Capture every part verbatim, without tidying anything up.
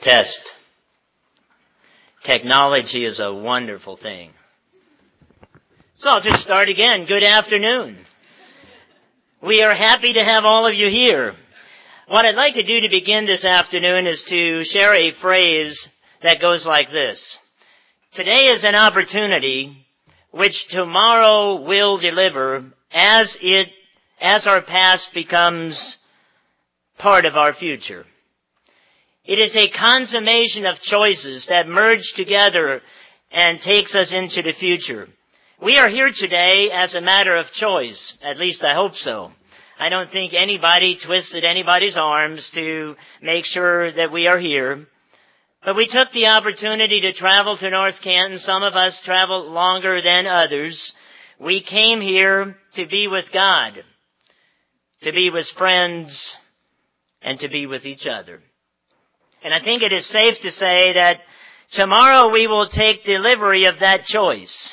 Test. Technology is a wonderful thing. So I'll just start again. Good afternoon. We are happy to have all of you here. What I'd like to do to begin this afternoon is to share a phrase that goes like this. Today is an opportunity which tomorrow will deliver as it, as our past becomes part of our future. It is a consummation of choices that merge together and takes us into the future. We are here today as a matter of choice. At least I hope so. I don't think anybody twisted anybody's arms to make sure that we are here. But we took the opportunity to travel to North Canton. Some of us traveled longer than others. We came here to be with God, to be with friends, and to be with each other. And I think it is safe to say that tomorrow we will take delivery of that choice,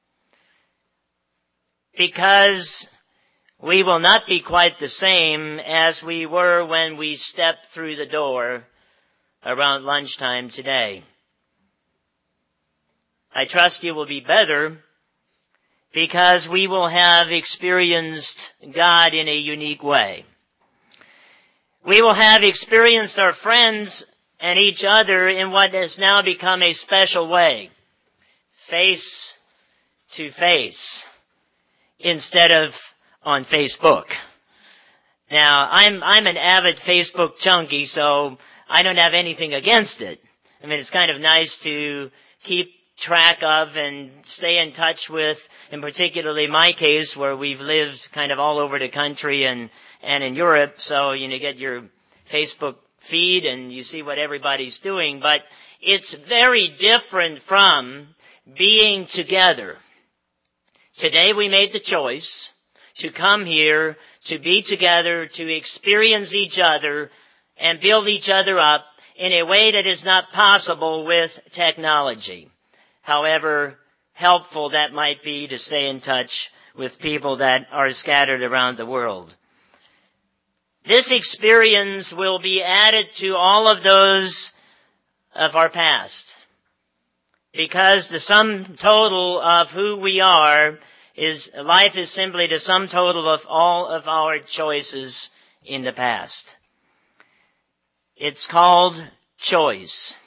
because we will not be quite the same as we were when we stepped through the door around lunchtime today. I trust you will be better because we will have experienced God in a unique way. We will have experienced our friends and each other in what has now become a special way, face to face, instead of on Facebook. Now, I'm I'm an avid Facebook junkie, so I don't have anything against it. I mean, it's kind of nice to keep track of and stay in touch with, in particularly my case, where we've lived kind of all over the country and and in Europe, so you know, get your Facebook feed and you see what everybody's doing, but it's very different from being together. Today we made the choice to come here, to be together, to experience each other and build each other up in a way that is not possible with technology. However helpful that might be to stay in touch with people that are scattered around the world. This experience will be added to all of those of our past, because the sum total of who we are is, life is simply the sum total of all of our choices in the past. It's called choice.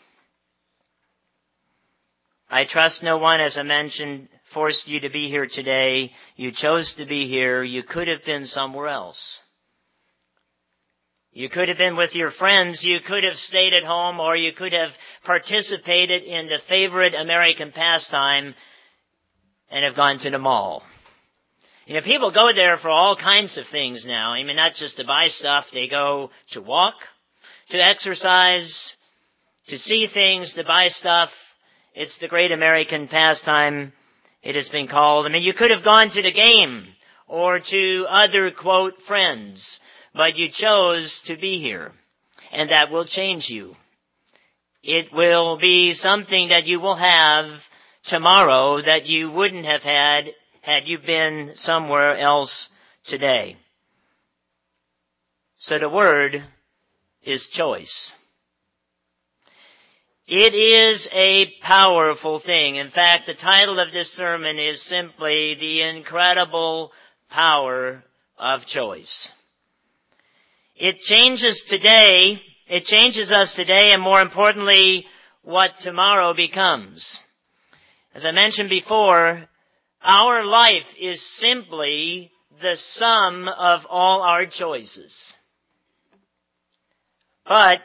I trust no one, as I mentioned, forced you to be here today. You chose to be here. You could have been somewhere else. You could have been with your friends, you could have stayed at home, or you could have participated in the favorite American pastime and have gone to the mall. You know, people go there for all kinds of things now. I mean, not just to buy stuff. They go to walk, to exercise, to see things, to buy stuff. It's the great American pastime, it has been called. I mean, you could have gone to the game or to other, quote, friends. But you chose to be here, and that will change you. It will be something that you will have tomorrow that you wouldn't have had had you been somewhere else today. So the word is choice. It is a powerful thing. In fact, the title of this sermon is simply The Incredible Power of Choice. It changes today, it changes us today, and more importantly, what tomorrow becomes. As I mentioned before, our life is simply the sum of all our choices. But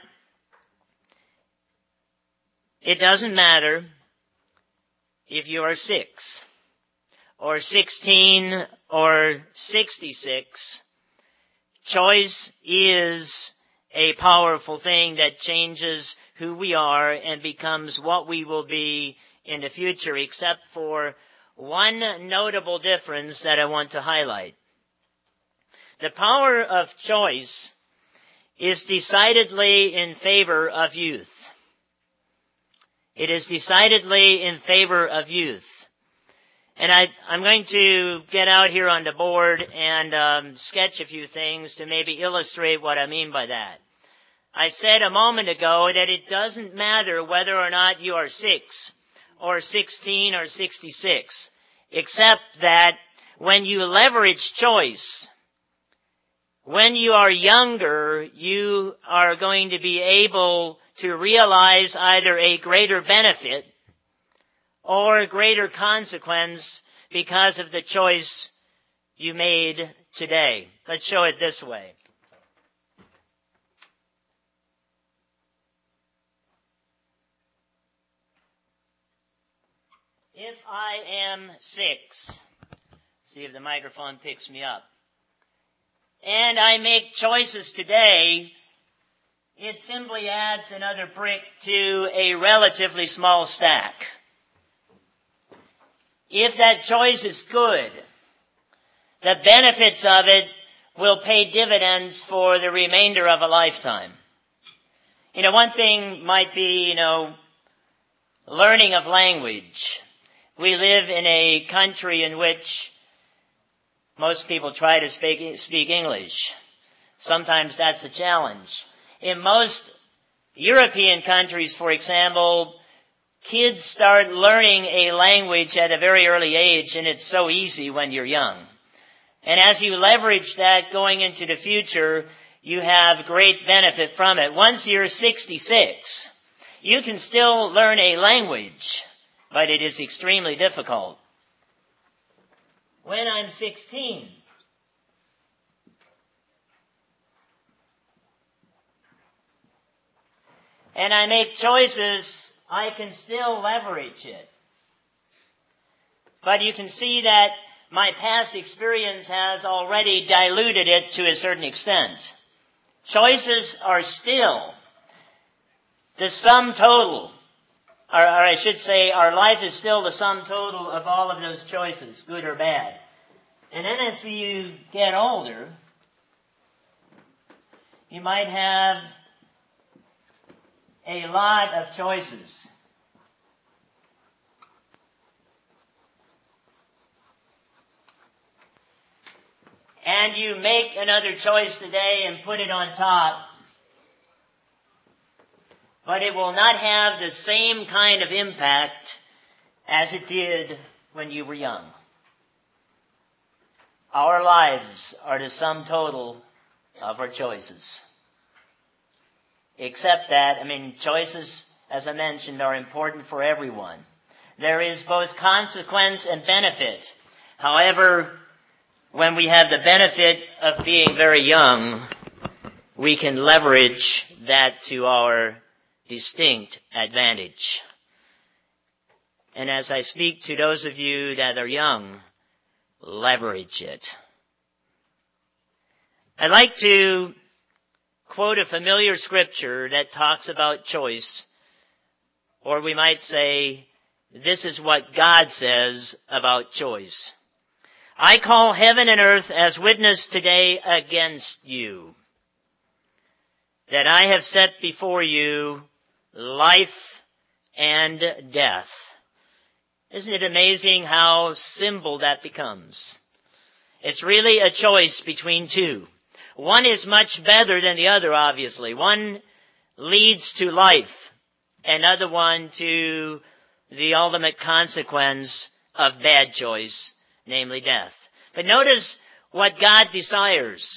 it doesn't matter if you are six, or sixteen, or sixty-six. Choice is a powerful thing that changes who we are and becomes what we will be in the future, except for one notable difference that I want to highlight. The power of choice is decidedly in favor of youth. It is decidedly in favor of youth. And I, I'm going to get out here on the board and um, sketch a few things to maybe illustrate what I mean by that. I said a moment ago that it doesn't matter whether or not you are six or sixteen or sixty-six, except that when you leverage choice, when you are younger, you are going to be able to realize either a greater benefit or a greater consequence because of the choice you made today. Let's show it this way. If I am six, see if the microphone picks me up, and I make choices today, it simply adds another brick to a relatively small stack. If that choice is good, the benefits of it will pay dividends for the remainder of a lifetime. You know, one thing might be, you know, learning of language. We live in a country in which most people try to speak, speak English. Sometimes that's a challenge. In most European countries, for example, kids start learning a language at a very early age, and it's so easy when you're young. And as you leverage that going into the future, you have great benefit from it. Once you're sixty-six, you can still learn a language, but it is extremely difficult. When I'm sixteen, and I make choices, I can still leverage it. But you can see that my past experience has already diluted it to a certain extent. Choices are still the sum total, or, or I should say our life is still the sum total of all of those choices, good or bad. And then as you get older, you might have a lot of choices. And you make another choice today and put it on top, but it will not have the same kind of impact as it did when you were young. Our lives are the sum total of our choices. Except that, I mean, choices, as I mentioned, are important for everyone. There is both consequence and benefit. However, when we have the benefit of being very young, we can leverage that to our distinct advantage. And as I speak to those of you that are young, leverage it. I'd like to quote a familiar scripture that talks about choice, or we might say, this is what God says about choice. I call heaven and earth as witness today against you, that I have set before you life and death. Isn't it amazing how simple that becomes? It's really a choice between two. One is much better than the other, obviously. One leads to life, another one to the ultimate consequence of bad choice, namely death. But notice what God desires.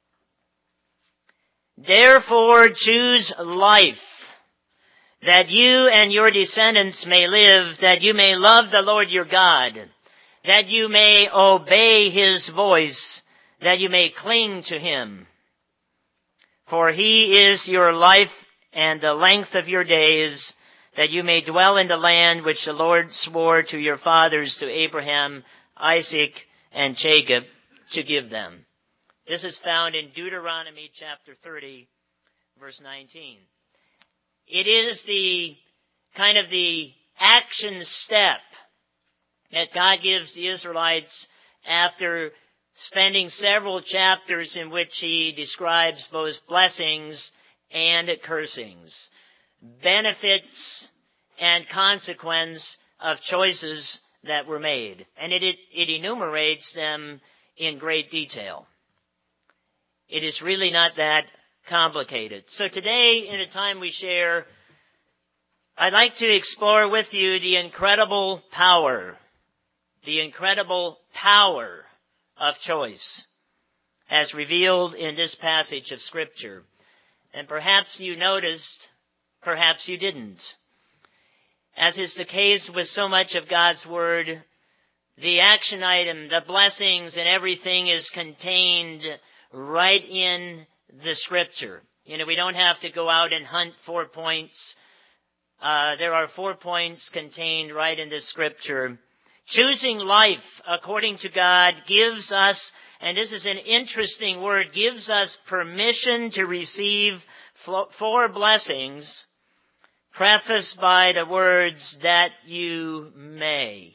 Therefore choose life, that you and your descendants may live, that you may love the Lord your God, that you may obey his voice, that you may cling to him. For he is your life and the length of your days, that you may dwell in the land which the Lord swore to your fathers, to Abraham, Isaac, and Jacob, to give them. This is found in Deuteronomy chapter thirty, verse nineteen. It is the kind of the action step that God gives the Israelites after spending several chapters in which he describes both blessings and cursings, benefits and consequence of choices that were made. And it, it, it enumerates them in great detail. It is really not that complicated. So today, in a time we share, I'd like to explore with you the incredible power, the incredible power of choice as revealed in this passage of Scripture. And perhaps you noticed, perhaps you didn't. As is the case with so much of God's Word, the action item, the blessings and everything is contained right in the Scripture. You know, we don't have to go out and hunt for points. Uh, there are four points contained right in the Scripture. Choosing life according to God gives us, and this is an interesting word, gives us permission to receive four blessings, prefaced by the words, that you may.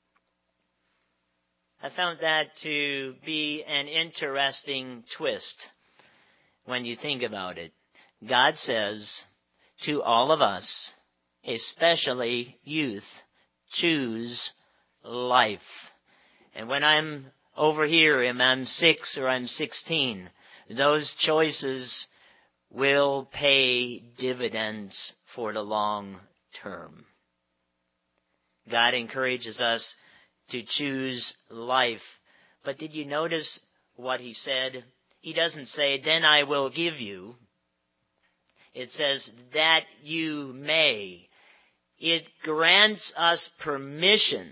I found that to be an interesting twist when you think about it. God says to all of us, especially youth, choose life. And when I'm over here and I'm six or I'm sixteen, those choices will pay dividends for the long term. God encourages us to choose life. But did you notice what he said? He doesn't say, then I will give you. It says, that you may. It grants us permission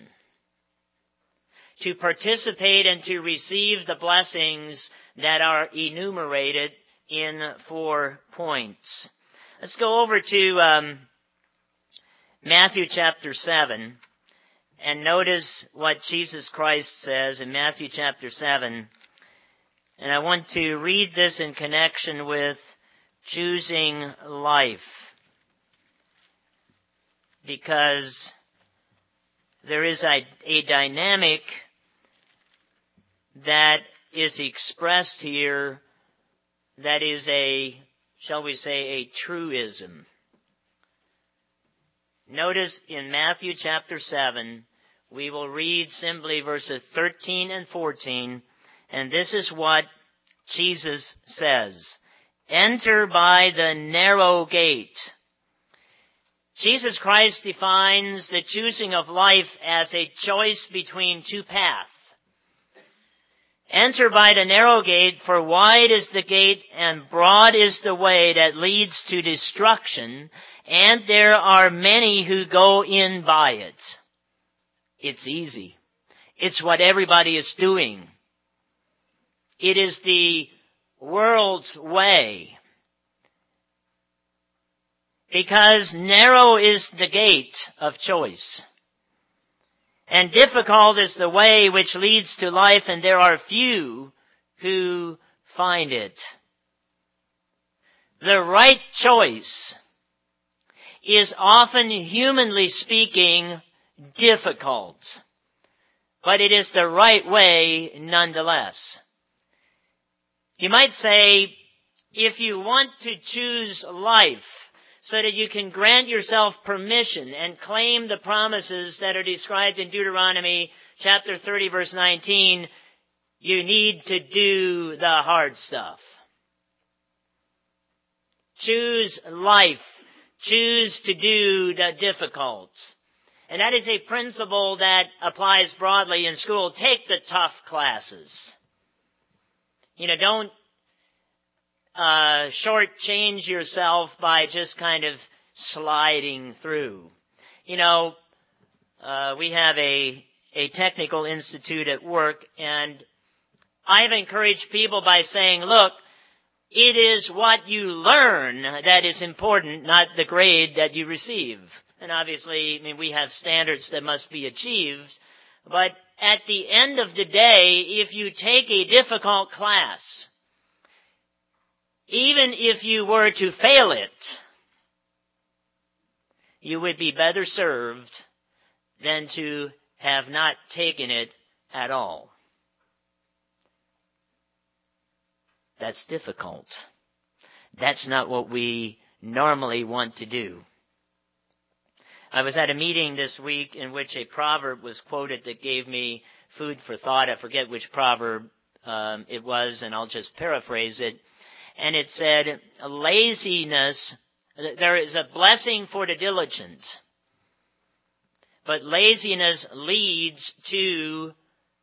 to participate and to receive the blessings that are enumerated in four points. Let's go over to um, Matthew chapter seven and notice what Jesus Christ says in Matthew chapter seven. And I want to read this in connection with choosing life, because there is a, a dynamic that is expressed here that is a, shall we say, a truism. Notice in Matthew chapter seven, we will read simply verses thirteen and fourteen, and this is what Jesus says. Enter by the narrow gate. Jesus Christ defines the choosing of life as a choice between two paths. Enter by the narrow gate, for wide is the gate and broad is the way that leads to destruction, and there are many who go in by it. It's easy. It's what everybody is doing. It is the world's way. Because narrow is the gate of choice, and difficult is the way which leads to life, and there are few who find it. The right choice is often, humanly speaking, difficult, but it is the right way nonetheless. You might say, if you want to choose life so that you can grant yourself permission and claim the promises that are described in Deuteronomy chapter thirty, verse nineteen, you need to do the hard stuff. Choose life. Choose to do the difficult. And that is a principle that applies broadly in school. Take the tough classes. You know, don't uh shortchange yourself by just kind of sliding through. You know, uh we have a a technical institute at work, and I've encouraged people by saying, look, it is what you learn that is important, not the grade that you receive. And obviously, I mean, we have standards that must be achieved, but at the end of the day, if you take a difficult class, even if you were to fail it, you would be better served than to have not taken it at all. That's difficult. That's not what we normally want to do. I was at a meeting this week in which a proverb was quoted that gave me food for thought. I forget which proverb um, it was, and I'll just paraphrase it. and it said, laziness, there is a blessing for the diligent, but laziness leads to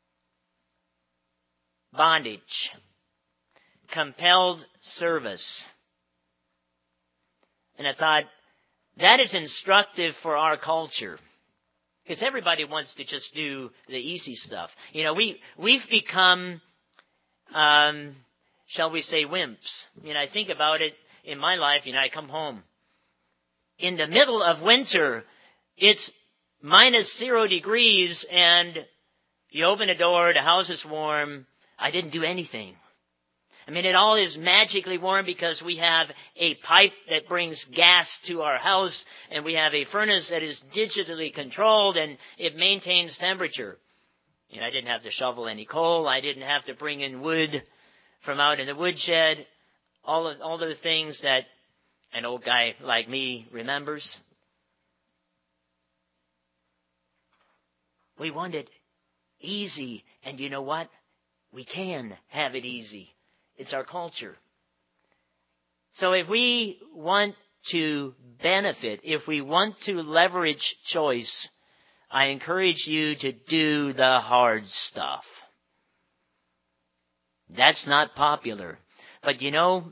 bondage, compelled service. And I thought, that is instructive for our culture. Because everybody wants to just do the easy stuff. You know, we, we've become, um, shall we say, wimps. You know, I think about it in my life, you know, I come home. In the middle of winter, it's minus zero degrees and you open the door, the house is warm. I didn't do anything. I mean, it all is magically warm because we have a pipe that brings gas to our house, and we have a furnace that is digitally controlled, and it maintains temperature. You know, I didn't have to shovel any coal. I didn't have to bring in wood from out in the woodshed. All of, all those things that an old guy like me remembers. We want it easy, and you know what? We can have it easy. It's our culture. So if we want to benefit, if we want to leverage choice, I encourage you to do the hard stuff. That's not popular. But you know,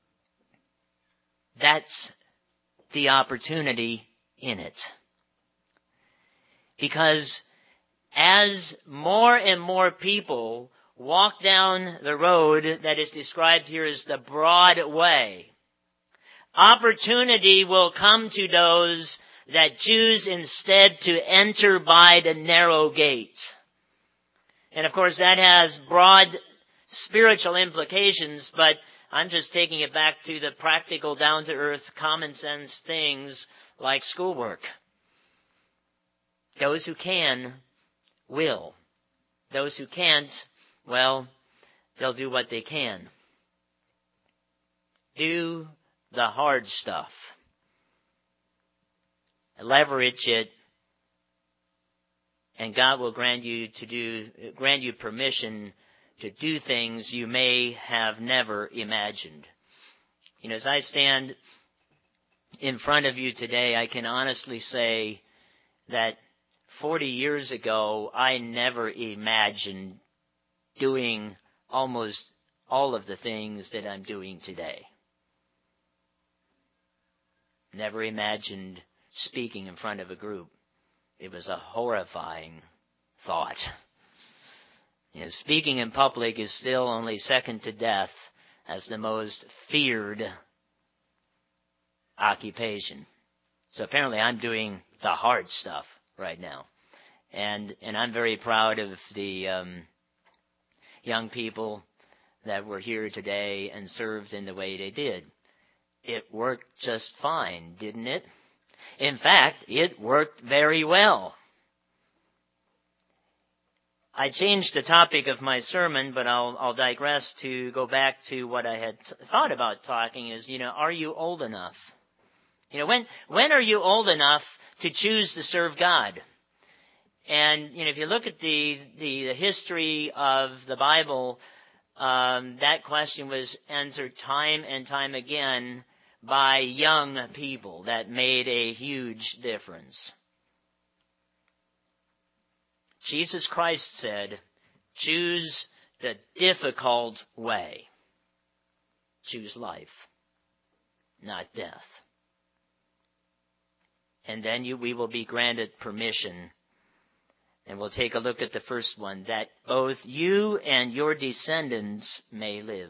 that's the opportunity in it. Because as more and more people walk down the road that is described here as the broad way, opportunity will come to those that choose instead to enter by the narrow gate. And of course that has broad spiritual implications, but I'm just taking it back to the practical, down-to-earth, common-sense things like schoolwork. Those who can will. Those who can't, well, they'll do what they can. Do the hard stuff. Leverage it, and God will grant you to do, grant you permission to do things you may have never imagined. You know, as I stand in front of you today, I can honestly say that forty years ago, I never imagined doing almost all of the things that I'm doing today. Never imagined speaking in front of a group. It was a horrifying thought. You know, speaking in public is still only second to death as the most feared occupation. So apparently I'm doing the hard stuff right now. And and I'm very proud of the um, young people that were here today and served in the way they did. It worked just fine, didn't it? In fact, it worked very well. I changed the topic of my sermon, but I'll, I'll digress to go back to what I had t- thought about talking is, you know, are you old enough? You know, when, when are you old enough to choose to serve God? And, you know, if you look at the, the, the history of the Bible, um, that question was answered time and time again by young people. That made a huge difference. Jesus Christ said, choose the difficult way. Choose life, not death. And then you, we will be granted permission. And we'll take a look at the first one, that both you and your descendants may live.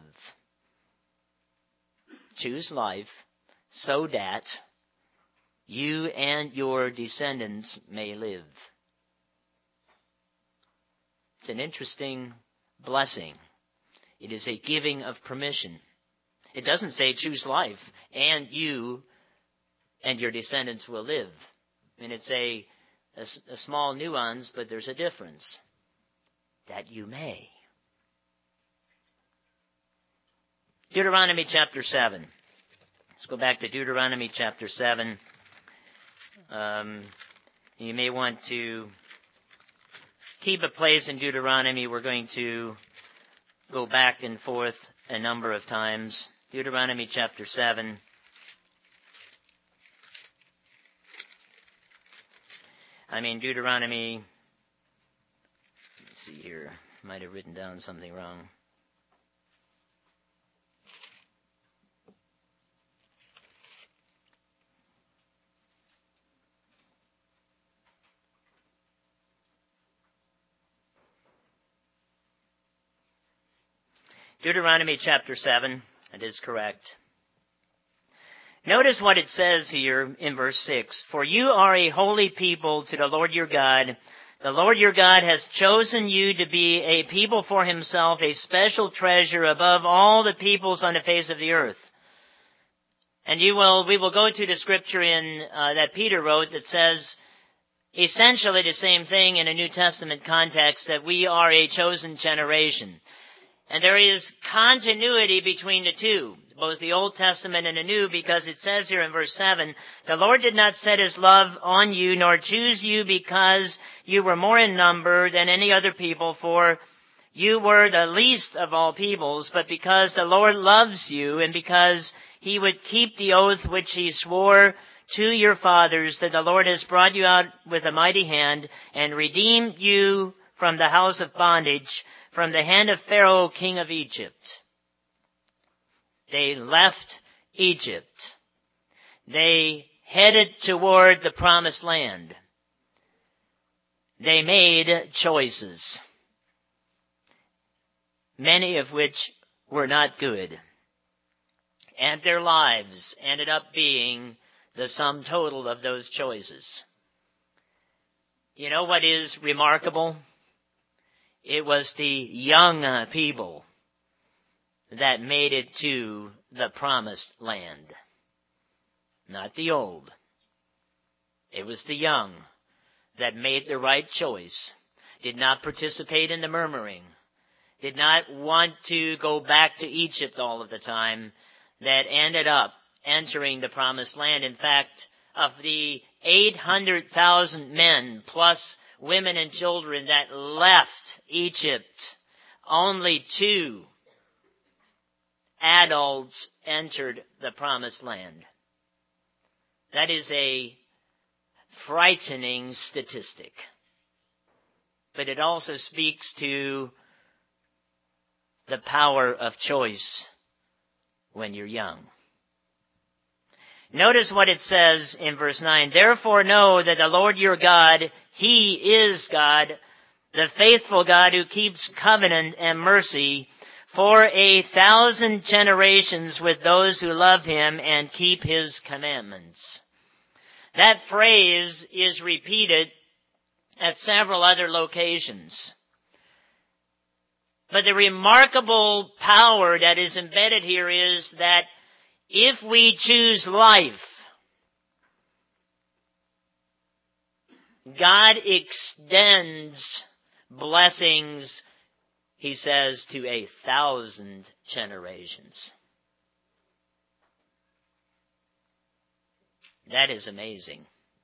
Choose life so that you and your descendants may live. It's an interesting blessing. It is a giving of permission. It doesn't say choose life and you and your descendants will live. I mean, it's a, a, a small nuance, but there's a difference. That you may. Deuteronomy chapter seven. Let's go back to Deuteronomy chapter seven. Um, you may want to keep a place in Deuteronomy. We're going to go back and forth a number of times. Deuteronomy chapter seven. I mean, Deuteronomy, let's see here, might have written down something wrong. Deuteronomy chapter seven, it is correct. Notice what it says here in verse six. For you are a holy people to the Lord your God. The Lord your God has chosen you to be a people for himself, a special treasure above all the peoples on the face of the earth. And you will, we will go to the scripture in, uh, that Peter wrote that says essentially the same thing in a New Testament context, that we are a chosen generation. And there is continuity between the two, both the Old Testament and the New, because it says here in verse seven, the Lord did not set his love on you, nor choose you because you were more in number than any other people, for you were the least of all peoples, but because the Lord loves you, and because he would keep the oath which he swore to your fathers, that the Lord has brought you out with a mighty hand, and redeemed you from the house of bondage, from the hand of Pharaoh, king of Egypt. They left Egypt. They headed toward the promised land. They made choices, many of which were not good. And their lives ended up being the sum total of those choices. You know what is remarkable? It was the young people that made it to the promised land, not the old. It was the young that made the right choice, did not participate in the murmuring, did not want to go back to Egypt all of the time, that ended up entering the promised land. In fact, of the eight hundred thousand men plus women and children that left Egypt, only two adults entered the promised land. That is a frightening statistic. But it also speaks to the power of choice when you're young. Notice what it says in verse nine. Therefore know that the Lord your God, he is God, the faithful God who keeps covenant and mercy for a thousand generations with those who love him and keep his commandments. That phrase is repeated at several other locations. But the remarkable power that is embedded here is that if we choose life, God extends blessings, he says, to a thousand generations. That is amazing.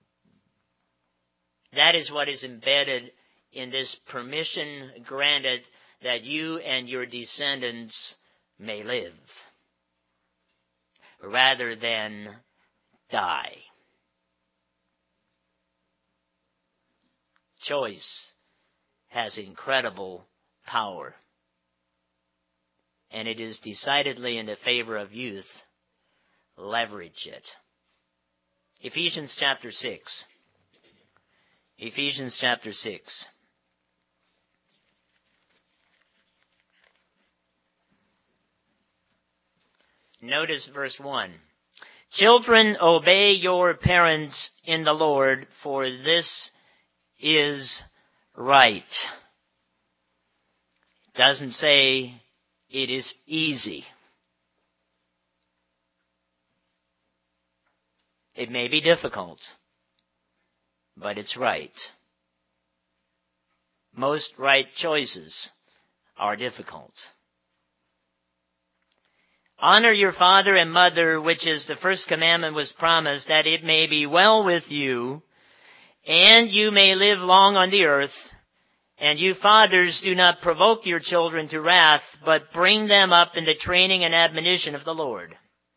That is what is embedded in this permission granted that you and your descendants may live, rather than die. Choice has incredible power, and it is decidedly in the favor of youth. Leverage it. Ephesians chapter six. Ephesians chapter six. Notice verse one. Children, obey your parents in the Lord, for this is right. It doesn't say it is easy. It may be difficult, but it's right. Most right choices are difficult. Honor your father and mother, which is the first commandment was promised, that it may be well with you, and you may live long on the earth. And you fathers, do not provoke your children to wrath, but bring them up in the training and admonition of the Lord.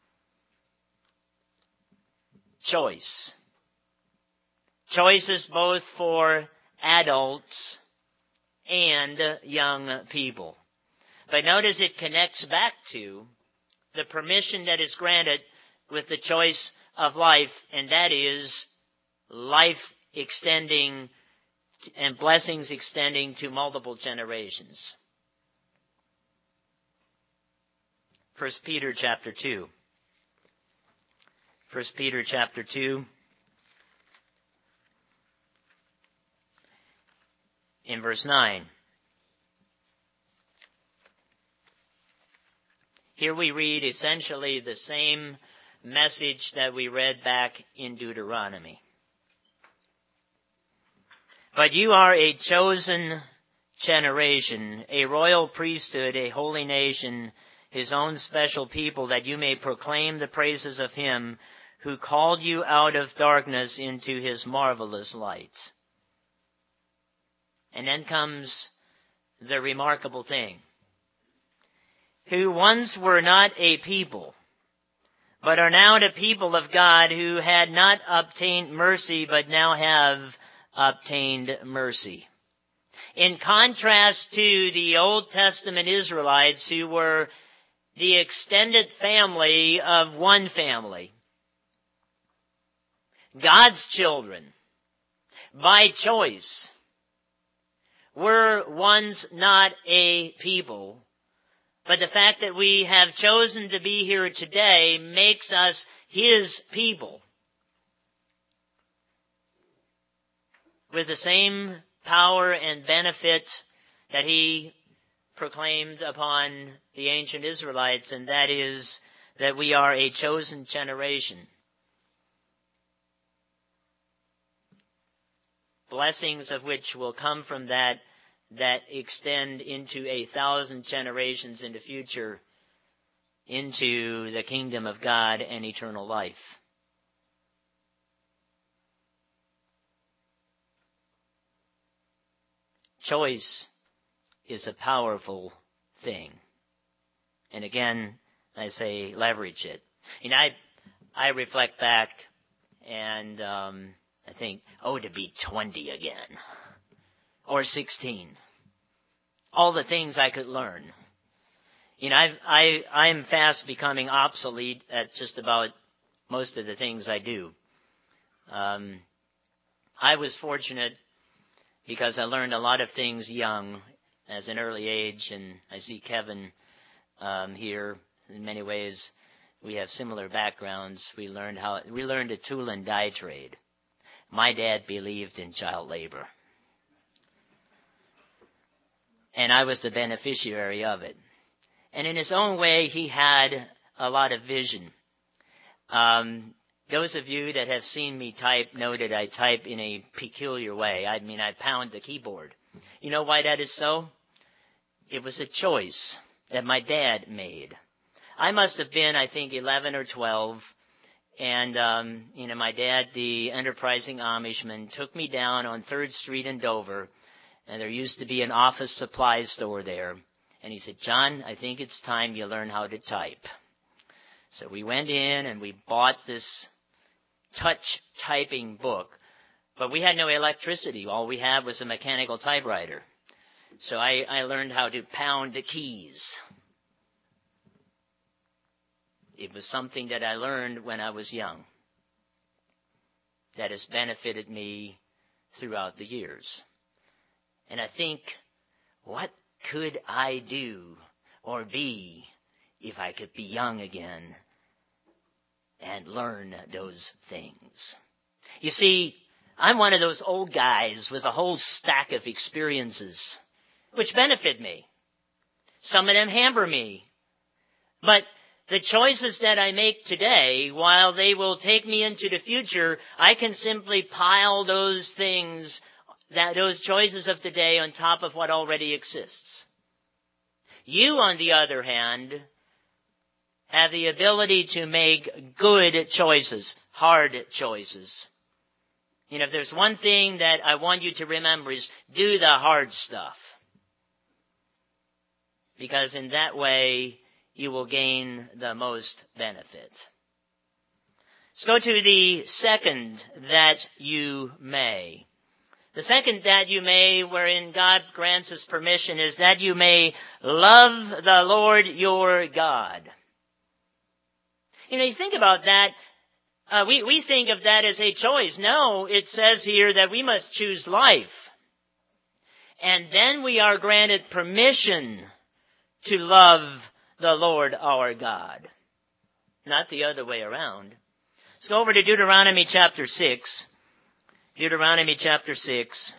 Choice. Choices both for adults and young people. But notice it connects back to the permission that is granted with the choice of life, and that is life extending and blessings extending to multiple generations. First Peter chapter two. First Peter chapter two. In verse nine. Here we read essentially the same message that we read back in Deuteronomy. But you are a chosen generation, a royal priesthood, a holy nation, his own special people, that you may proclaim the praises of him who called you out of darkness into his marvelous light. And then comes the remarkable thing. Who once were not a people, but are now the people of God, who had not obtained mercy, but now have obtained mercy. In contrast to the Old Testament Israelites, who were the extended family of one family, God's children, by choice, were once not a people, but the fact that we have chosen to be here today makes us his people, with the same power and benefit that he proclaimed upon the ancient Israelites, and that is that we are a chosen generation. Blessings of which will come from that, that extend into a thousand generations in the future, into the kingdom of God and eternal life. Choice is a powerful thing. And again, I say leverage it. And I, I reflect back and um, I think, oh, to be twenty again. Or sixteen. All the things I could learn. You know, I, I, I'm fast becoming obsolete at just about most of the things I do. Um, I was fortunate because I learned a lot of things young, as an early age, and I see Kevin um, here. In many ways, we have similar backgrounds. We learned how we learned a tool and die trade. My dad believed in child labor, and I was the beneficiary of it. And in his own way, he had a lot of vision. Um, Those of you that have seen me type know that I type in a peculiar way. I mean, I pound the keyboard. You know why that is so? It was a choice that my dad made. I must have been, I think, eleven or twelve. And, um, you know, my dad, the enterprising Amishman, took me down on third Street in Dover. And there used to be an office supply store there. And he said, John, I think it's time you learn how to type. So we went in and we bought this touch typing book, but we had no electricity. All we had was a mechanical typewriter. So I, I learned how to pound the keys. It was something that I learned when I was young that has benefited me throughout the years. And I think, what could I do or be if I could be young again and learn those things? You see, I'm one of those old guys with a whole stack of experiences which benefit me. Some of them hamper me. But the choices that I make today, while they will take me into the future, I can simply pile those things, that those choices of today on top of what already exists. You, on the other hand, have the ability to make good choices, hard choices. You know, if there's one thing that I want you to remember is do the hard stuff. Because in that way, you will gain the most benefit. Let's go to the second that you may. The second that you may, wherein God grants us permission, is that you may love the Lord your God. You know, you think about that, uh, we, we think of that as a choice. No, it says here that we must choose life. And then we are granted permission to love the Lord our God. Not the other way around. Let's go over to Deuteronomy chapter six. Deuteronomy chapter six.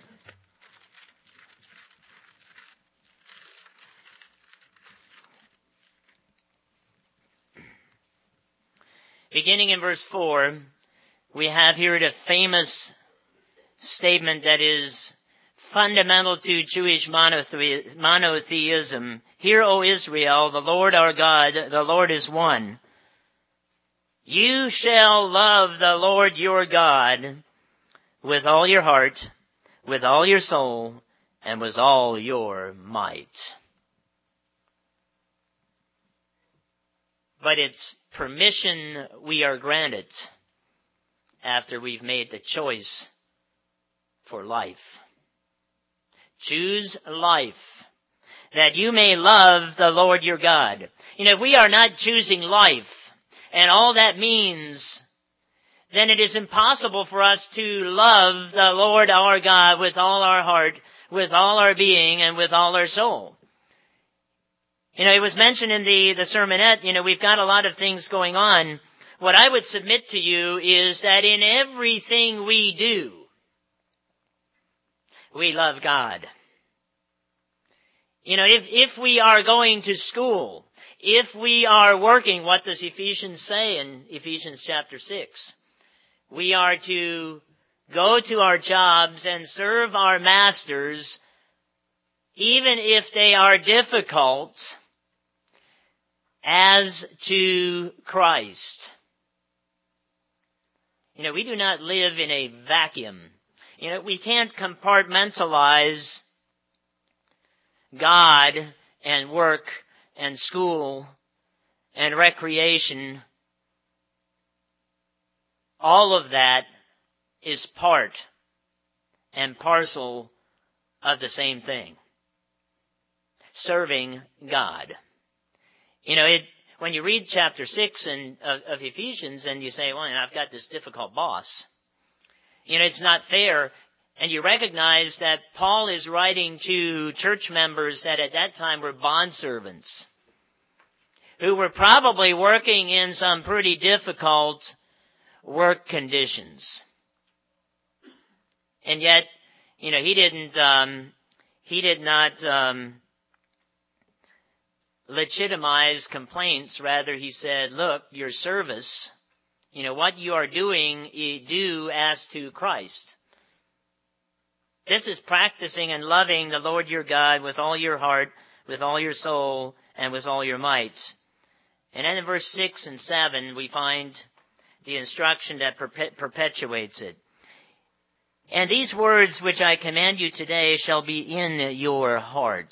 Beginning in verse four, we have here the famous statement that is fundamental to Jewish monothe- monotheism. Hear, O Israel, the Lord our God, the Lord is one. You shall love the Lord your God with all your heart, with all your soul, and with all your might. But it's permission we are granted after we've made the choice for life. Choose life, that you may love the Lord your God. You know, if we are not choosing life, and all that means, then it is impossible for us to love the Lord our God with all our heart, with all our being, and with all our soul. You know, it was mentioned in the, the sermonette, you know, we've got a lot of things going on. What I would submit to you is that in everything we do, we love God. You know, if, if we are going to school, if we are working, what does Ephesians say in Ephesians chapter six? We are to go to our jobs and serve our masters, even if they are difficult, as to Christ. You know, we do not live in a vacuum. You know, we can't compartmentalize God and work and school and recreation. All of that is part and parcel of the same thing. Serving God. You know, it, when you read chapter six and, of, of Ephesians and you say, well, I've got this difficult boss. You know, it's not fair. And you recognize that Paul is writing to church members that at that time were bondservants, who were probably working in some pretty difficult work conditions. And yet, you know, he didn't, um, he did not, um, legitimize complaints. Rather, he said, look, your service, you know, what you are doing, you do as to Christ. This is practicing and loving the Lord your God with all your heart, with all your soul, and with all your might. And then in verse six and seven, we find the instruction that perpet- perpetuates it. And these words which I command you today shall be in your heart.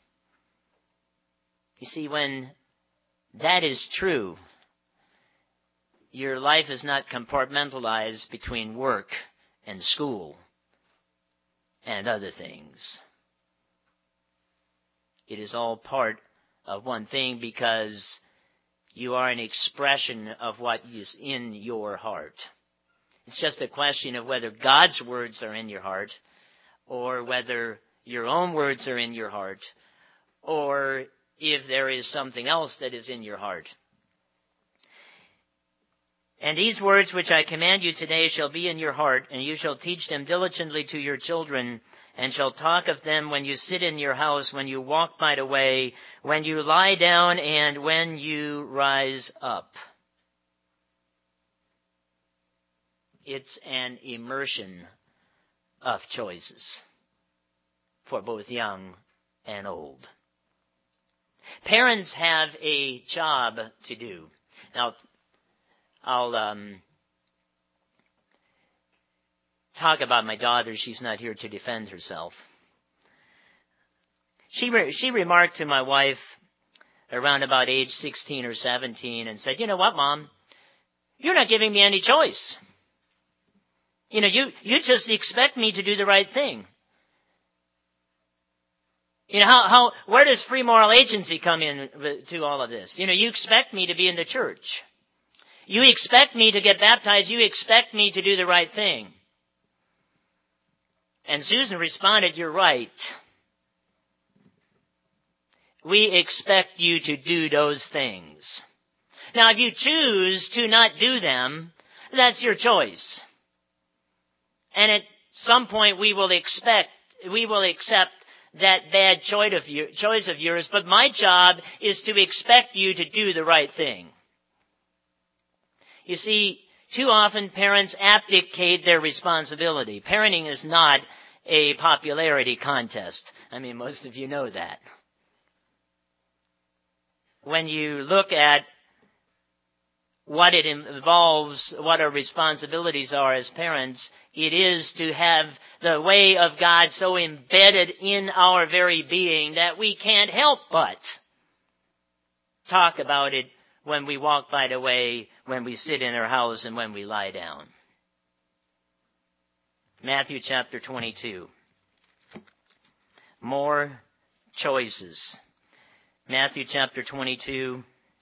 You see, when that is true, your life is not compartmentalized between work and school and other things. It is all part of one thing because you are an expression of what is in your heart. It's just a question of whether God's words are in your heart or whether your own words are in your heart or if there is something else that is in your heart. And these words which I command you today shall be in your heart, and you shall teach them diligently to your children, and shall talk of them when you sit in your house, when you walk by the way, when you lie down, and when you rise up. It's an immersion of choices for both young and old. Parents have a job to do. Now, I'll um, Talk about my daughter. She's not here to defend herself. She re- she remarked to my wife around about age sixteen or seventeen and said, you know what, Mom? You're not giving me any choice. You know, you, you just expect me to do the right thing. You know, how, how, where does free moral agency come in to all of this? You know, you expect me to be in the church. You expect me to get baptized. You expect me to do the right thing. And Susan responded, you're right. We expect you to do those things. Now, if you choose to not do them, that's your choice. And at some point we will expect, we will accept that bad choice of yours, but my job is to expect you to do the right thing. You see, too often parents abdicate their responsibility. Parenting is not a popularity contest. I mean, most of you know that. When you look at what it involves, what our responsibilities are as parents, it is to have the way of God so embedded in our very being that we can't help but talk about it when we walk by the way, when we sit in our house, and when we lie down. Matthew chapter twenty-two. More choices. Matthew chapter twenty-two.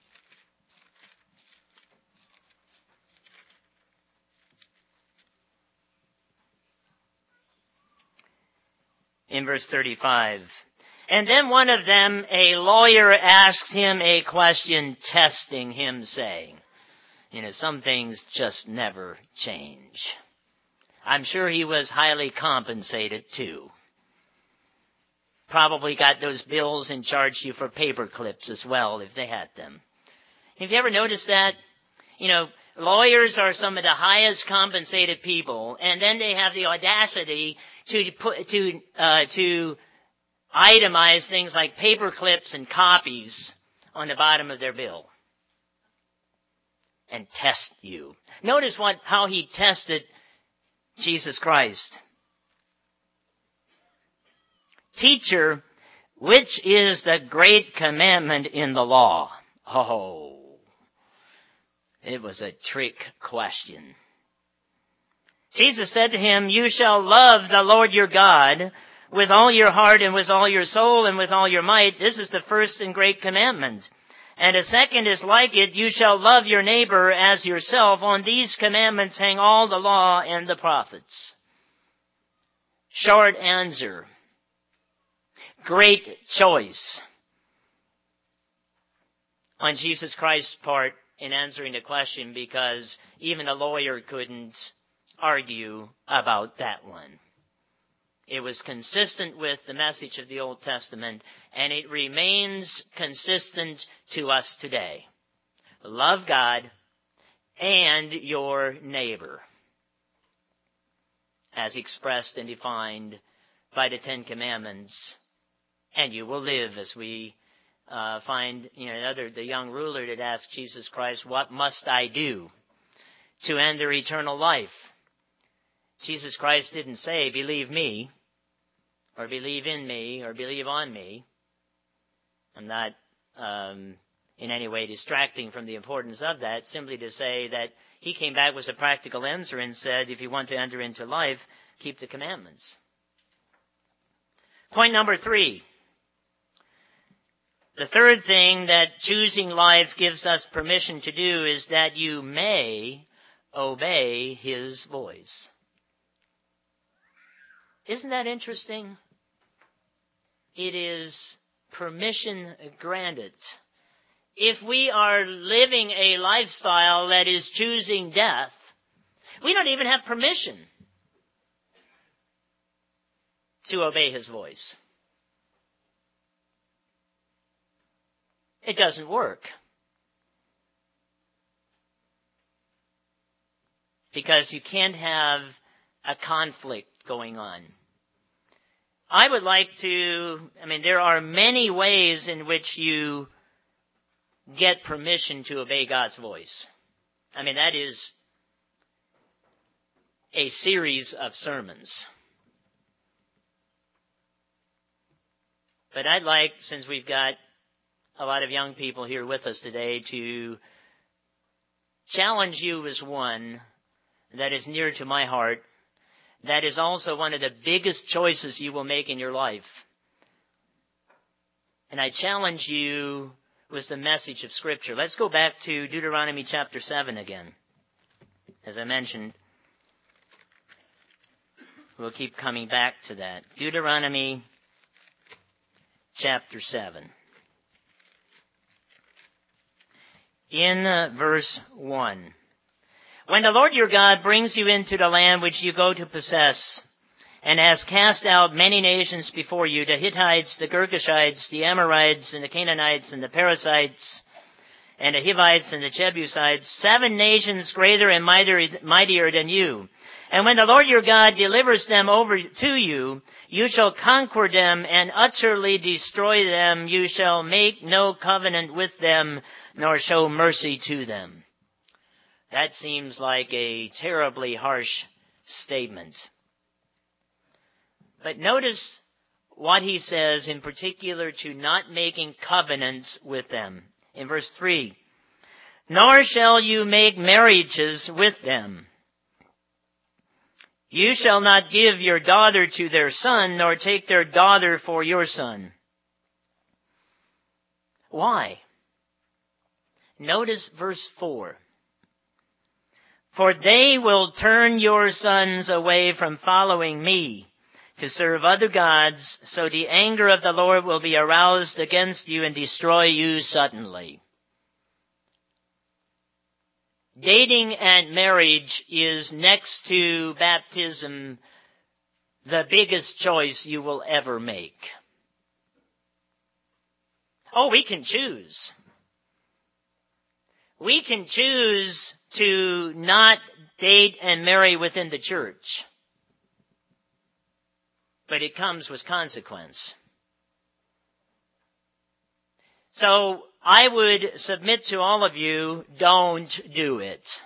In verse thirty-five. And then one of them, a lawyer, asked him a question, testing him, saying, you know, some things just never change. I'm sure he was highly compensated too. Probably got those bills and charged you for paper clips as well if they had them. Have you ever noticed that? You know, lawyers are some of the highest compensated people, and then they have the audacity to put to uh, to itemize things like paper clips and copies on the bottom of their bill and test you. Notice what how he tested Jesus Christ. Teacher, which is the great commandment in the law? Oh, it was a trick question. Jesus said to him, you shall love the Lord your God with all your heart and with all your soul and with all your might. This is the first and great commandment. And a second is like it, you shall love your neighbor as yourself. On these commandments hang all the law and the prophets. Short answer. Great choice on Jesus Christ's part in answering the question, because even a lawyer couldn't argue about that one. It was consistent with the message of the Old Testament, and it remains consistent to us today. Love God and your neighbor, as expressed and defined by the Ten Commandments, and you will live, as we uh, find, you know, another, the young ruler that asked Jesus Christ, what must I do to enter eternal life? Jesus Christ didn't say, believe me, or believe in me, or believe on me. I'm not um, in any way distracting from the importance of that, simply to say that he came back with a practical answer and said, if you want to enter into life, keep the commandments. Point number three. The third thing that choosing life gives us permission to do is that you may obey his voice. Isn't that interesting? It is permission granted. If we are living a lifestyle that is choosing death, we don't even have permission to obey his voice. It doesn't work. Because you can't have a conflict going on. I would like to, I mean, there are many ways in which you get permission to obey God's voice. I mean, that is a series of sermons. But I'd like, since we've got a lot of young people here with us today, to challenge you as one that is near to my heart. That is also one of the biggest choices you will make in your life. And I challenge you with the message of Scripture. Let's go back to Deuteronomy chapter seven again. As I mentioned, we'll keep coming back to that. Deuteronomy chapter seven. In uh, verse one. When the Lord your God brings you into the land which you go to possess, and has cast out many nations before you, the Hittites, the Girgashites, the Amorites, and the Canaanites, and the Perizzites, and the Hivites, and the Jebusites, seven nations greater and mightier, mightier than you. And when the Lord your God delivers them over to you, you shall conquer them and utterly destroy them. You shall make no covenant with them, nor show mercy to them. That seems like a terribly harsh statement. But notice what he says in particular to not making covenants with them. In verse three, nor shall you make marriages with them. You shall not give your daughter to their son, nor take their daughter for your son. Why? Notice verse four. For they will turn your sons away from following me to serve other gods, so the anger of the Lord will be aroused against you and destroy you suddenly. Dating and marriage is, next to baptism, the biggest choice you will ever make. Oh, we can choose. We can choose to not date and marry within the church. But it comes with consequence. So I would submit to all of you, don't do it.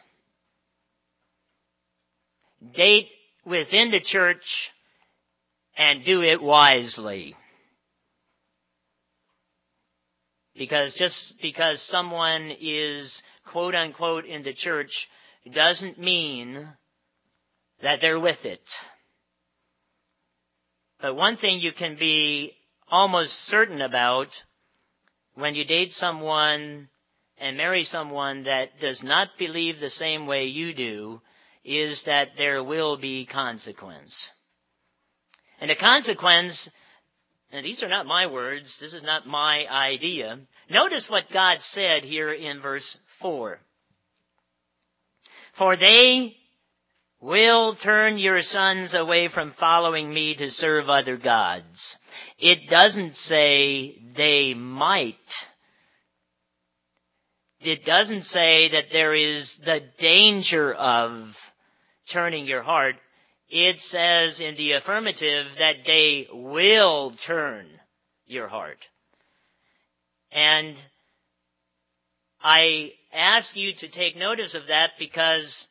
Date within the church and do it wisely. Because just because someone is quote unquote in the church doesn't mean that they're with it. But one thing you can be almost certain about when you date someone and marry someone that does not believe the same way you do is that there will be consequence. And the consequence, and these are not my words, this is not my idea. Notice what God said here in verse four. For they will turn your sons away from following me to serve other gods. It doesn't say they might. It doesn't say that there is the danger of turning your heart. It says in the affirmative that they will turn your heart. And I ask you to take notice of that because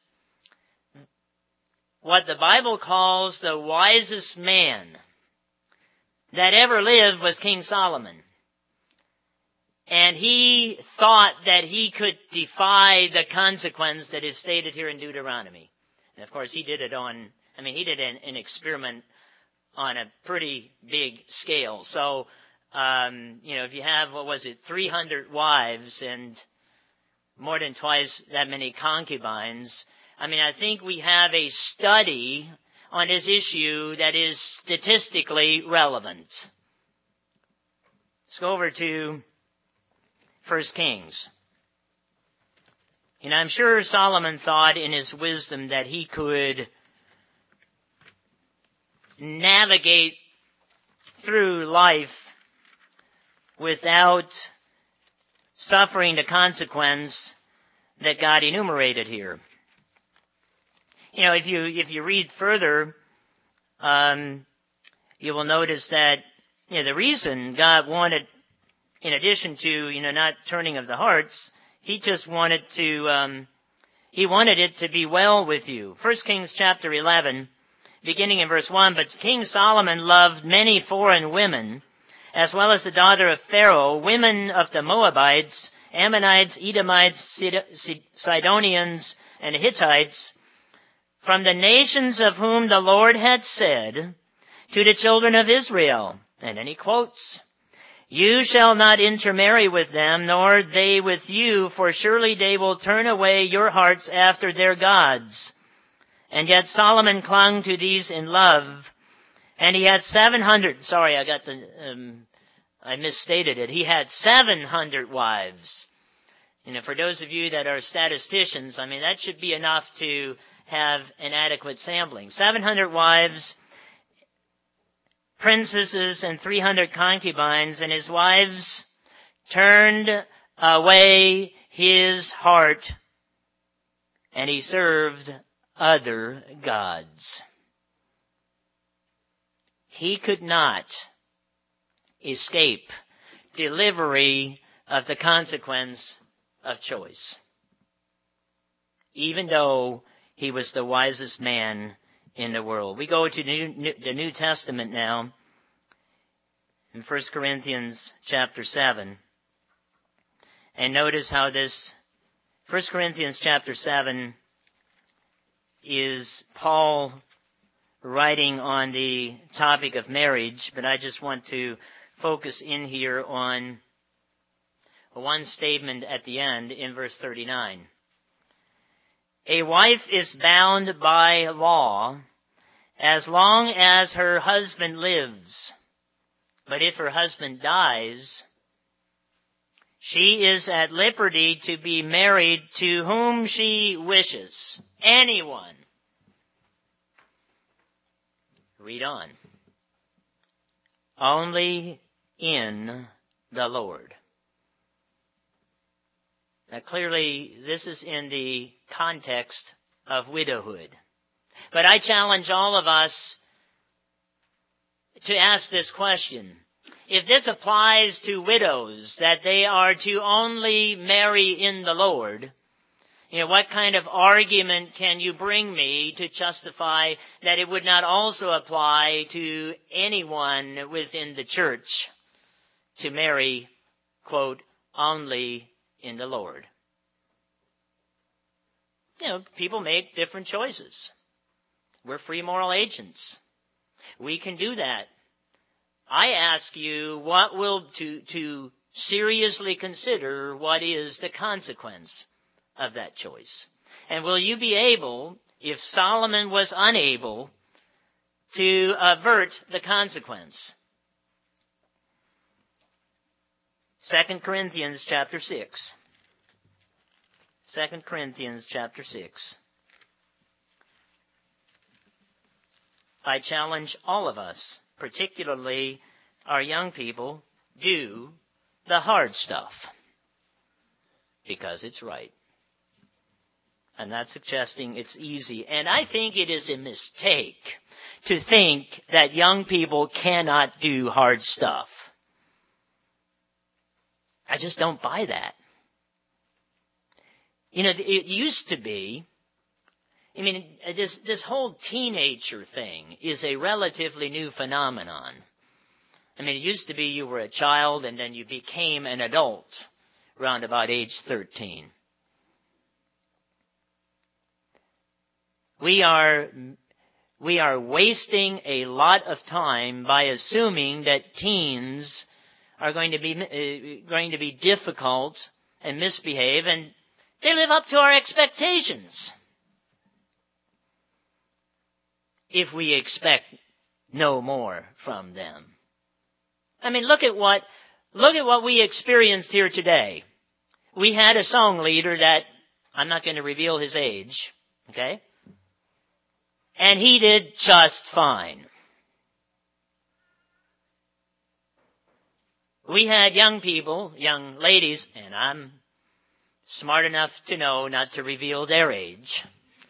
what the Bible calls the wisest man that ever lived was King Solomon. And he thought that he could defy the consequence that is stated here in Deuteronomy. And of course he did it on, I mean he did an, an experiment on a pretty big scale. So, um, you know, if you have, what was it, three hundred wives and more than twice that many concubines, I mean, I think we have a study on this issue that is statistically relevant. Let's go over to First Kings. And I'm sure Solomon thought in his wisdom that he could navigate through life without suffering the consequence that God enumerated here. You know, if you if you read further, um, you will notice that you know the reason God wanted, in addition to you know not turning of the hearts, He just wanted to um, He wanted it to be well with you. First Kings chapter eleven, beginning in verse one, but King Solomon loved many foreign women, as well as the daughter of Pharaoh, women of the Moabites, Ammonites, Edomites, Sidonians, and Hittites, from the nations of whom the Lord had said to the children of Israel. And then he quotes, you shall not intermarry with them, nor they with you, for surely they will turn away your hearts after their gods. And yet Solomon clung to these in love, and he had seven hundred, sorry, I got the, um, I misstated it. He had seven hundred wives. You know, for those of you that are statisticians, I mean, that should be enough to have an adequate sampling. seven hundred wives, princesses, and three hundred concubines, and his wives turned away his heart, and he served other gods. He could not escape delivery of the consequence of choice, even though he was the wisest man in the world. We go to New, New, the New Testament now, in First Corinthians chapter seven, and notice how this First Corinthians chapter seven is Paul writing on the topic of marriage, but I just want to focus in here on one statement at the end in verse thirty-nine. A wife is bound by law as long as her husband lives, but if her husband dies, she is at liberty to be married to whom she wishes. Anyone. Read on. Only in the Lord. Now clearly, this is in the context of widowhood. But I challenge all of us to ask this question. If this applies to widows, that they are to only marry in the Lord, you know, what kind of argument can you bring me to justify that it would not also apply to anyone within the church to marry, quote, only in the Lord? You know, people make different choices. We're free moral agents. We can do that. I ask you what will to to seriously consider what is the consequence of that choice. And will you be able, if Solomon was unable, to avert the consequence? Second Corinthians chapter six. Second Corinthians chapter six. I challenge all of us, particularly our young people, do the hard stuff because it's right. I'm not suggesting it's easy. And I think it is a mistake to think that young people cannot do hard stuff. I just don't buy that. You know, it used to be, I mean, this, this whole teenager thing is a relatively new phenomenon. I mean, it used to be you were a child and then you became an adult around about age thirteen. We are, we are wasting a lot of time by assuming that teens are going to be, uh, going to be difficult and misbehave, and they live up to our expectations. If we expect no more from them. I mean, look at what, look at what we experienced here today. We had a song leader that, I'm not going to reveal his age, okay? And he did just fine. We had young people, young ladies, and I'm smart enough to know not to reveal their age,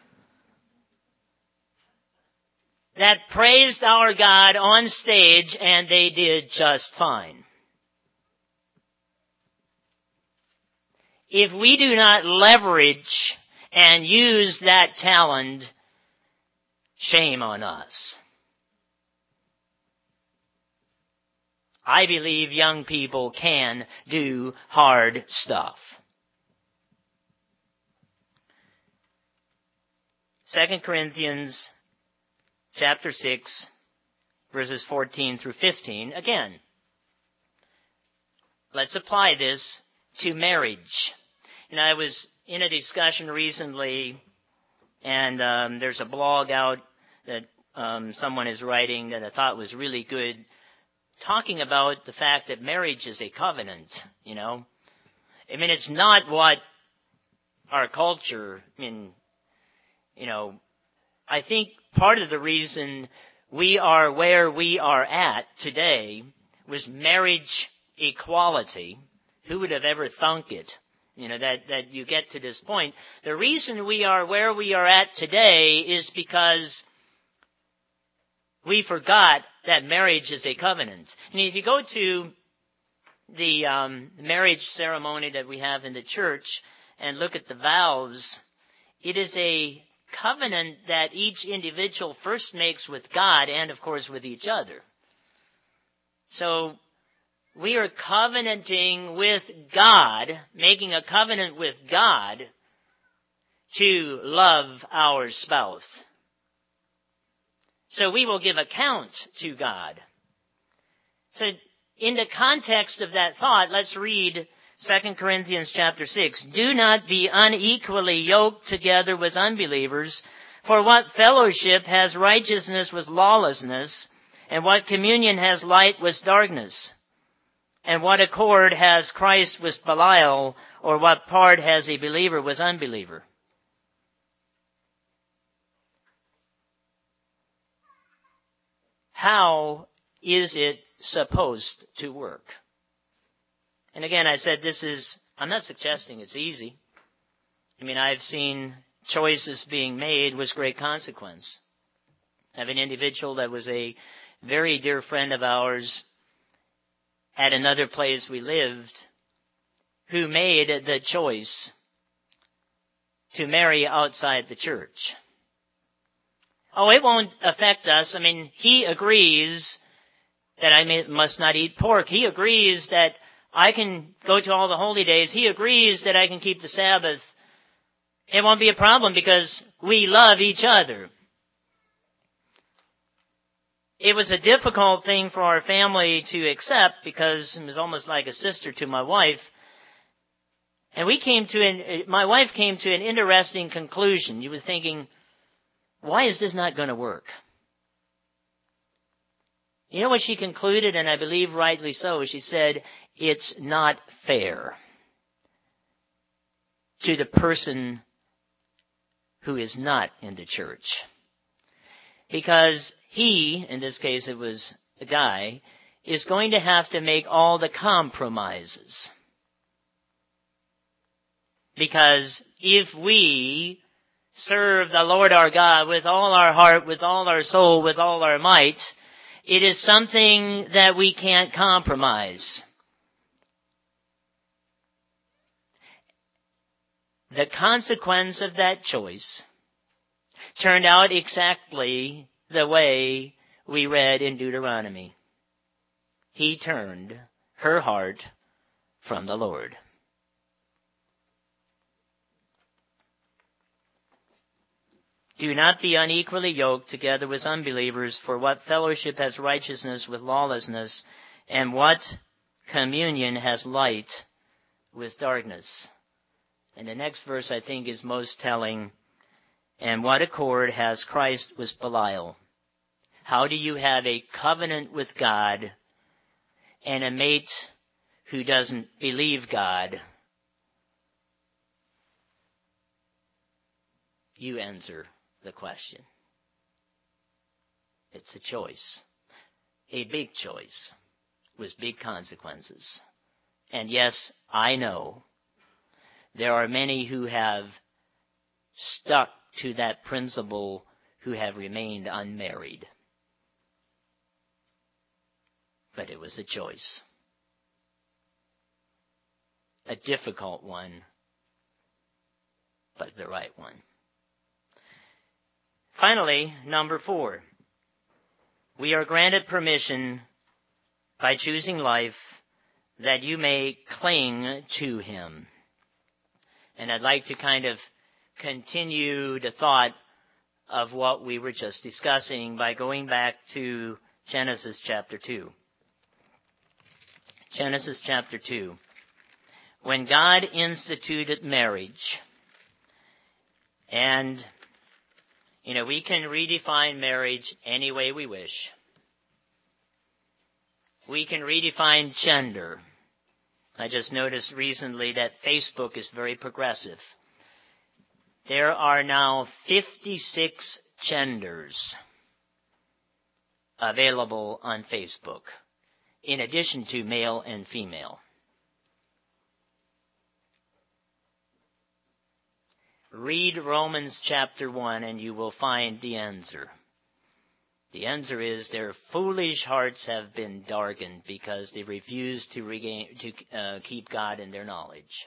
that praised our God on stage, and they did just fine. If we do not leverage and use that talent, shame on us. I believe young people can do hard stuff. Second Corinthians chapter six, verses fourteen through fifteen. Again, let's apply this to marriage. And I was in a discussion recently, and um, there's a blog out that um, someone is writing that I thought was really good, talking about the fact that marriage is a covenant, you know. I mean, it's not what our culture, I mean, you know, I think part of the reason we are where we are at today was marriage equality. Who would have ever thunk it, you know, that, that you get to this point? The reason we are where we are at today is because we forgot that marriage is a covenant. And if you go to the um, marriage ceremony that we have in the church and look at the vows, it is a covenant that each individual first makes with God and, of course, with each other. So we are covenanting with God, making a covenant with God to love our spouse. So we will give account to God. So in the context of that thought, let's read Second Corinthians chapter six. Do not be unequally yoked together with unbelievers, for what fellowship has righteousness with lawlessness, and what communion has light with darkness? And what accord has Christ with Belial, or what part has a believer with unbeliever? How is it supposed to work? And again, I said this is, I'm not suggesting it's easy. I mean, I've seen choices being made with great consequence. I have an individual that was a very dear friend of ours at another place we lived who made the choice to marry outside the church. Oh, it won't affect us. I mean, he agrees that I may, must not eat pork. He agrees that I can go to all the holy days. He agrees that I can keep the Sabbath. It won't be a problem because we love each other. It was a difficult thing for our family to accept because it was almost like a sister to my wife. And we came to an, my wife came to an interesting conclusion. She was thinking, why is this not going to work? You know what she concluded, and I believe rightly so? She said, it's not fair to the person who is not in the church. Because he, in this case it was a guy, is going to have to make all the compromises. Because if we serve the Lord our God with all our heart, with all our soul, with all our might, it is something that we can't compromise. The consequence of that choice turned out exactly the way we read in Deuteronomy. He turned her heart from the Lord. Do not be unequally yoked together with unbelievers, for what fellowship has righteousness with lawlessness, and what communion has light with darkness? And the next verse I think is most telling. And what accord has Christ with Belial? How do you have a covenant with God and a mate who doesn't believe God? You answer the question. It's a choice. A big choice with big consequences. And yes, I know there are many who have stuck to that principle who have remained unmarried. But it was a choice. A difficult one. but the right one. Finally, number four, we are granted permission by choosing life that you may cling to him. And I'd like to kind of continue the thought of what we were just discussing by going back to Genesis chapter two. Genesis chapter two. When God instituted marriage, and, you know, we can redefine marriage any way we wish. We can redefine gender. I just noticed recently that Facebook is very progressive. There are now fifty-six genders available on Facebook, in addition to male and female. Read Romans chapter one and you will find the answer. The answer is their foolish hearts have been darkened because they refuse to regain, to uh, keep God in their knowledge.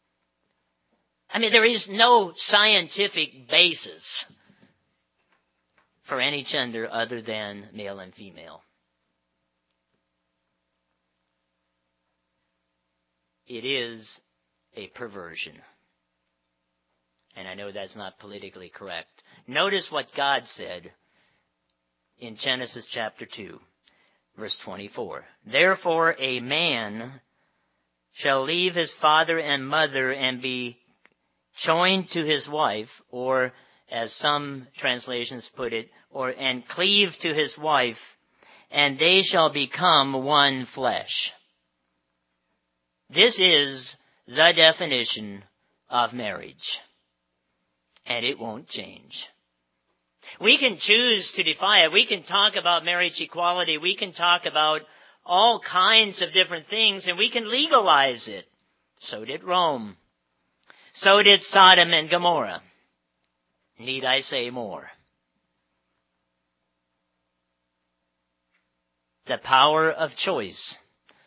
I mean, there is no scientific basis for any gender other than male and female. It is a perversion. And I know that's not politically correct. Notice what God said in Genesis chapter two, verse twenty-four. Therefore a man shall leave his father and mother and be joined to his wife, or as some translations put it, or and cleave to his wife, and they shall become one flesh. This is the definition of marriage. And it won't change. We can choose to defy it. We can talk about marriage equality. We can talk about all kinds of different things, and we can legalize it. So did Rome. So did Sodom and Gomorrah. Need I say more? The power of choice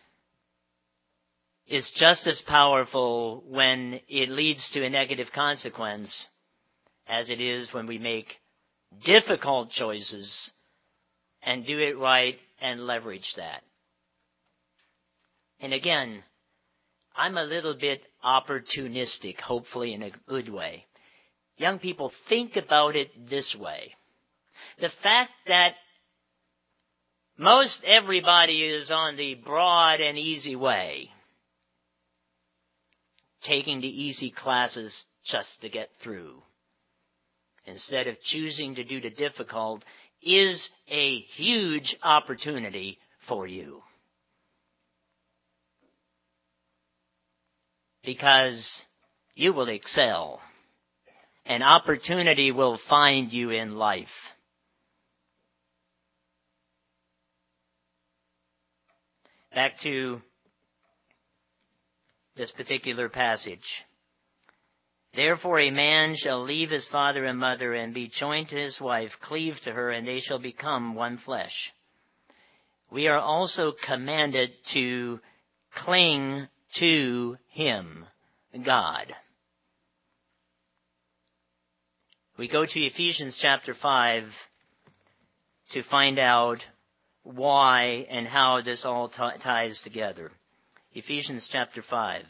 is just as powerful when it leads to a negative consequence as it is when we make difficult choices and do it right and leverage that. And again, I'm a little bit opportunistic, hopefully in a good way. Young people, think about it this way. The fact that most everybody is on the broad and easy way, taking the easy classes just to get through, instead of choosing to do the difficult, is a huge opportunity for you. Because you will excel. An opportunity will find you in life. Back to this particular passage. Therefore a man shall leave his father and mother and be joined to his wife, cleave to her, and they shall become one flesh. We are also commanded to cling to him, God. We go to Ephesians chapter five to find out why and how this all t- ties together. Ephesians chapter five.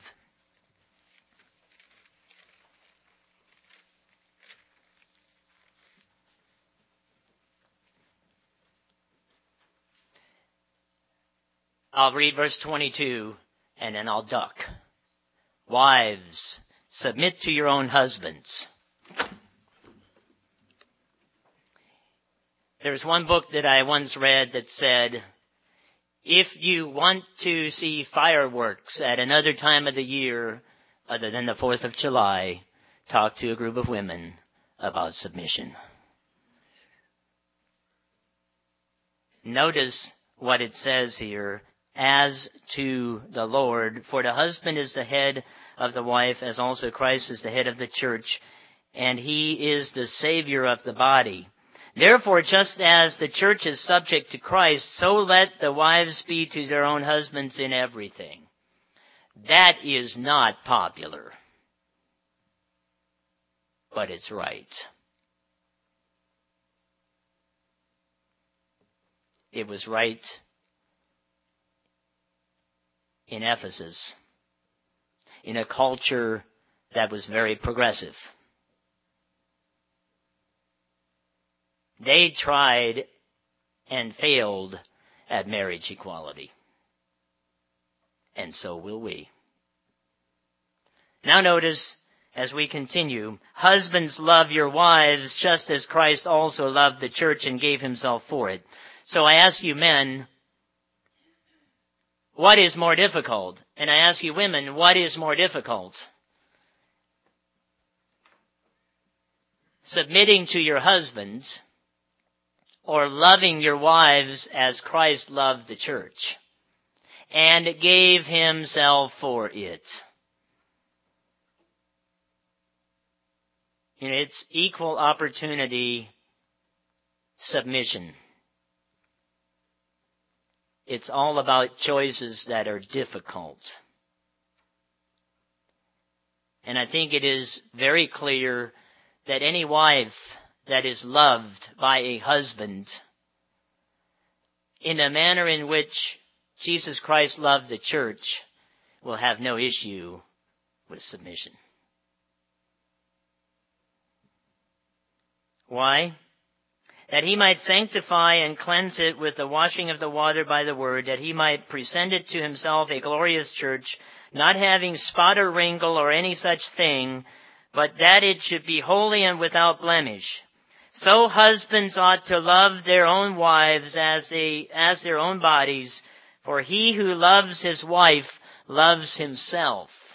I'll read verse twenty-two, and then I'll duck. Wives, submit to your own husbands. There's one book that I once read that said, if you want to see fireworks at another time of the year other than the fourth of July, talk to a group of women about submission. Notice what it says here. As to the Lord, for the husband is the head of the wife, as also Christ is the head of the church, and he is the Savior of the body. Therefore, just as the church is subject to Christ, so let the wives be to their own husbands in everything. That is not popular. but it's right. It was right in Ephesus, in a culture that was very progressive. They tried and failed at marriage equality. And so will we. Now notice, as we continue, husbands, love your wives just as Christ also loved the church and gave himself for it. So I ask you men, what is more difficult? And I ask you women, what is more difficult? Submitting to your husbands or loving your wives as Christ loved the church and gave himself for it? You know, it's equal opportunity submission. It's all about choices that are difficult. And I think it is very clear that any wife that is loved by a husband in a manner in which Jesus Christ loved the church will have no issue with submission. Why? That he might sanctify and cleanse it with the washing of the water by the word, that he might present it to himself a glorious church, not having spot or wrinkle or any such thing, but that it should be holy and without blemish. So husbands ought to love their own wives as they, as their own bodies, for he who loves his wife loves himself.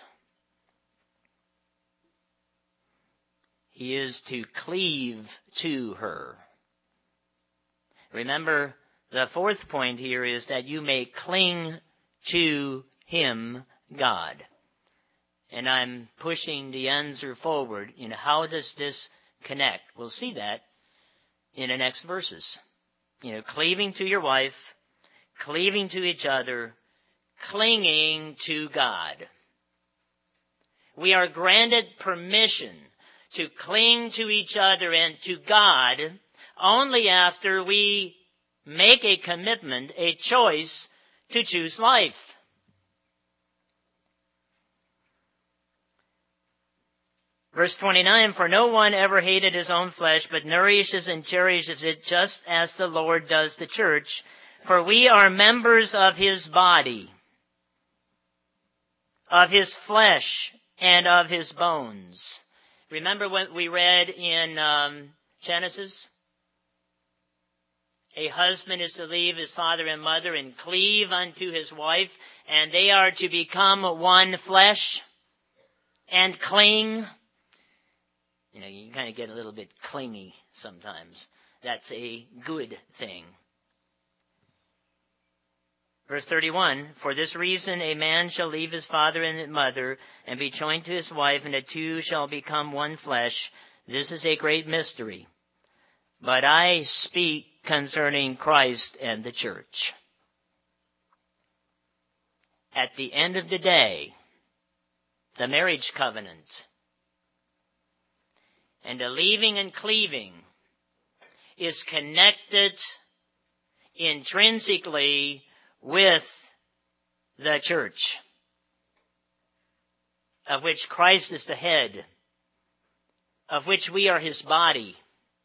He is to cleave to her. Remember, the fourth point here is that you may cling to him, God. And I'm pushing the answer forward. You know, how does this connect? We'll see that in the next verses. You know, cleaving to your wife, cleaving to each other, clinging to God. We are granted permission to cling to each other and to God only after we make a commitment, a choice to choose life. Verse twenty-nine, for no one ever hated his own flesh, but nourishes and cherishes it just as the Lord does the church, for we are members of his body, of his flesh, and of his bones. Remember what we read in um, Genesis? A husband is to leave his father and mother and cleave unto his wife, and they are to become one flesh and cling. You know, you kind of get a little bit clingy sometimes. That's a good thing. Verse thirty-one, for this reason a man shall leave his father and mother and be joined to his wife, and the two shall become one flesh. This is a great mystery. But I speak concerning Christ and the church. At the end of the day, the marriage covenant and the leaving and cleaving is connected intrinsically with the church, of which Christ is the head, of which we are his body.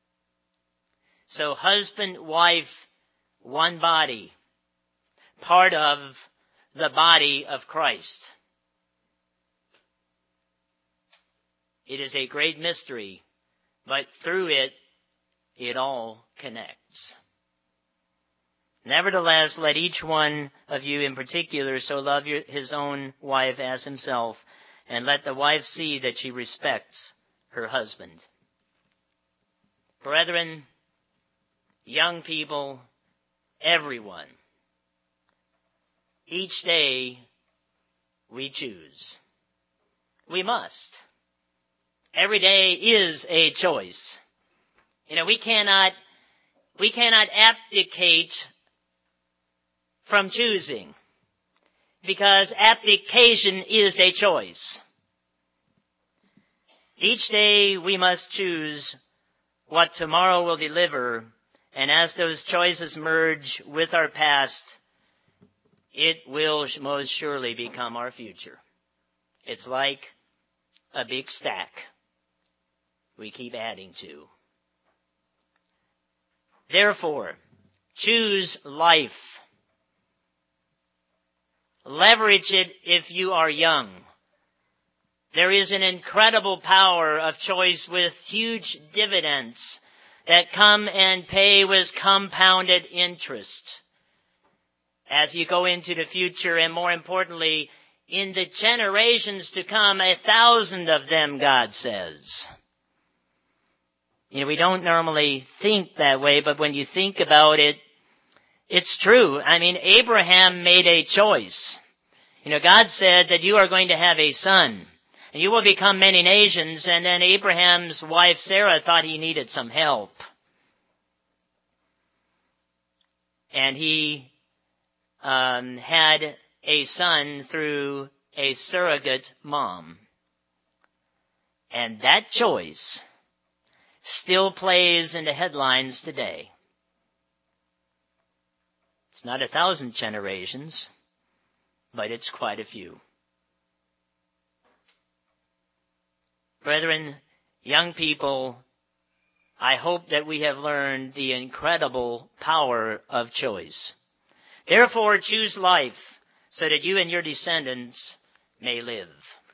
So husband, wife, one body, part of the body of Christ. It is a great mystery, but through it, it all connects. Nevertheless, let each one of you in particular so love your, his own wife as himself, and let the wife see that she respects her husband. Brethren, young people, everyone, each day we choose. We must. Every day is a choice. You know, we cannot, we cannot abdicate from choosing, because abdication is a choice. Each day we must choose what tomorrow will deliver, and as those choices merge with our past, it will most surely become our future. It's like a big stack we keep adding to. Therefore, choose life. Leverage it if you are young. There is an incredible power of choice with huge dividends that come and pay with compounded interest as you go into the future, and more importantly, in the generations to come, a thousand of them, God says. You know, we don't normally think that way, but when you think about it, it's true. I mean, Abraham made a choice. You know, God said that you are going to have a son, and you will become many nations, and then Abraham's wife Sarah thought he needed some help. And he um, had a son through a surrogate mom. And that choice still plays in the headlines today. It's not a thousand generations, but it's quite a few. Brethren, young people, I hope that we have learned the incredible power of choice. Therefore, choose life so that you and your descendants may live.